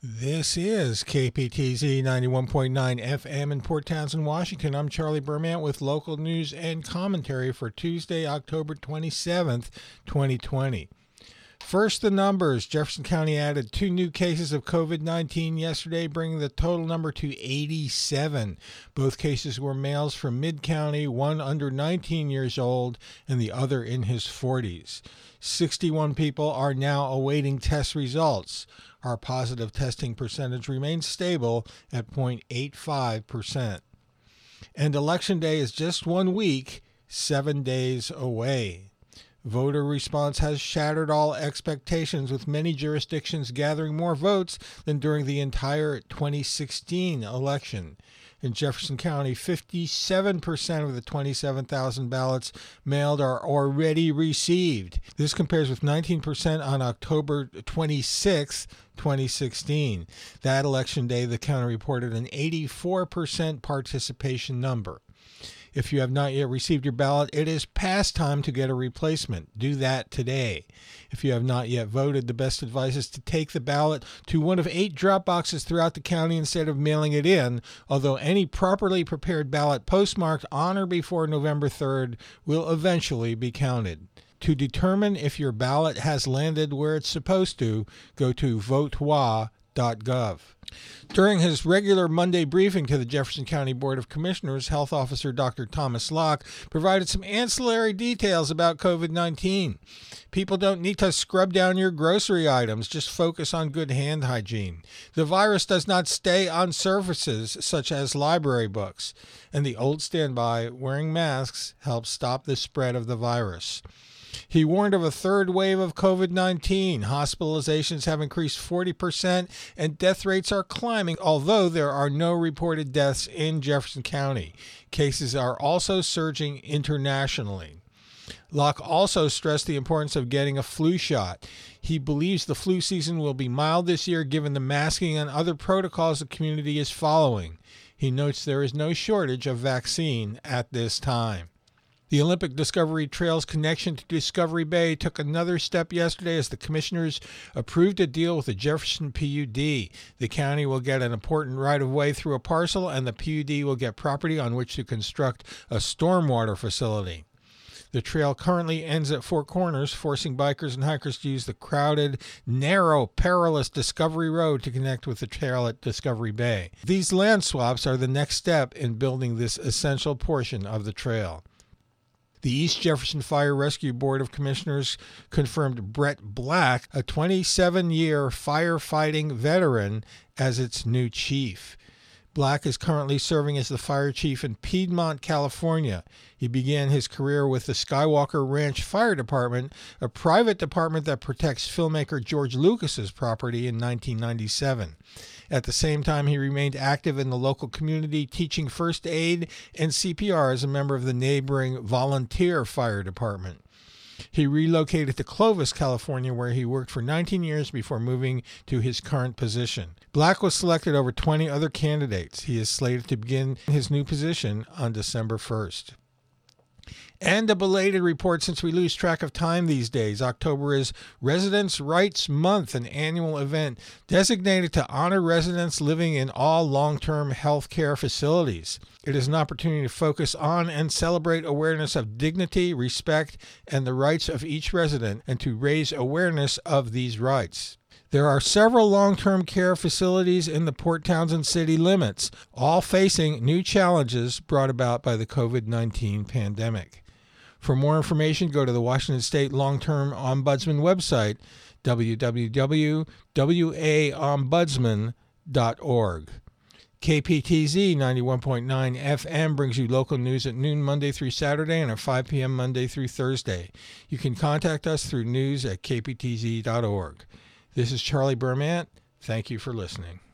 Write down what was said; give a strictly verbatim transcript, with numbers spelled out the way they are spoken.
This is K P T Z ninety-one point nine F M in Port Townsend, Washington. I'm Charlie Bermant with local news and commentary for Tuesday, October twenty-seventh, twenty twenty. First, the numbers. Jefferson County added two new cases of COVID nineteen yesterday, bringing the total number to eighty-seven. Both cases were males from Mid-County, one under nineteen years old and the other in his forties. sixty-one people are now awaiting test results. Our positive testing percentage remains stable at zero point eight five percent. And Election Day is just one week, seven days away. Voter response has shattered all expectations, with many jurisdictions gathering more votes than during the entire twenty sixteen election. In Jefferson County, fifty-seven percent of the twenty-seven thousand ballots mailed are already received. This compares with nineteen percent on October twenty-sixth, twenty sixteen. That election day, the county reported an eighty-four percent participation number. If you have not yet received your ballot, it is past time to get a replacement. Do that today. If you have not yet voted, the best advice is to take the ballot to one of eight drop boxes throughout the county instead of mailing it in, although any properly prepared ballot postmarked on or before November third will eventually be counted. To determine if your ballot has landed where it's supposed to, go to vote w a dot gov. During his regular Monday briefing to the Jefferson County Board of Commissioners, Health Officer Doctor Thomas Locke provided some ancillary details about COVID nineteen. People don't need to scrub down your grocery items, just focus on good hand hygiene. The virus does not stay on surfaces such as library books, and the old standby, wearing masks, helps stop the spread of the virus. He warned of a third wave of COVID nineteen. Hospitalizations have increased forty percent and death rates are climbing, although there are no reported deaths in Jefferson County. Cases are also surging internationally. Locke also stressed the importance of getting a flu shot. He believes the flu season will be mild this year given the masking and other protocols the community is following. He notes there is no shortage of vaccine at this time. The Olympic Discovery Trail's connection to Discovery Bay took another step yesterday as the commissioners approved a deal with the Jefferson P U D. The county will get an important right-of-way through a parcel, and the P U D will get property on which to construct a stormwater facility. The trail currently ends at Four Corners, forcing bikers and hikers to use the crowded, narrow, perilous Discovery Road to connect with the trail at Discovery Bay. These land swaps are the next step in building this essential portion of the trail. The East Jefferson Fire Rescue Board of Commissioners confirmed Brett Black, a twenty-seven-year firefighting veteran, as its new chief. Black is currently serving as the fire chief in Piedmont, California. He began his career with the Skywalker Ranch Fire Department, a private department that protects filmmaker George Lucas's property, in nineteen ninety-seven. At the same time, he remained active in the local community, teaching first aid and C P R as a member of the neighboring volunteer fire department. He relocated to Clovis, California, where he worked for nineteen years before moving to his current position. Black was selected over twenty other candidates. He is slated to begin his new position on December first. And a belated report, since we lose track of time these days. October is Residents' Rights Month, an annual event designated to honor residents living in all long-term health care facilities. It is an opportunity to focus on and celebrate awareness of dignity, respect, and the rights of each resident, and to raise awareness of these rights. There are several long-term care facilities in the Port Townsend city limits, all facing new challenges brought about by the COVID nineteen pandemic. For more information, go to the Washington State Long-Term Ombudsman website, w w w dot w a ombudsman dot org. K P T Z ninety-one point nine F M brings you local news at noon Monday through Saturday and at five p m Monday through Thursday. You can contact us through news at k p t z dot org. This is Charlie Bermant. Thank you for listening.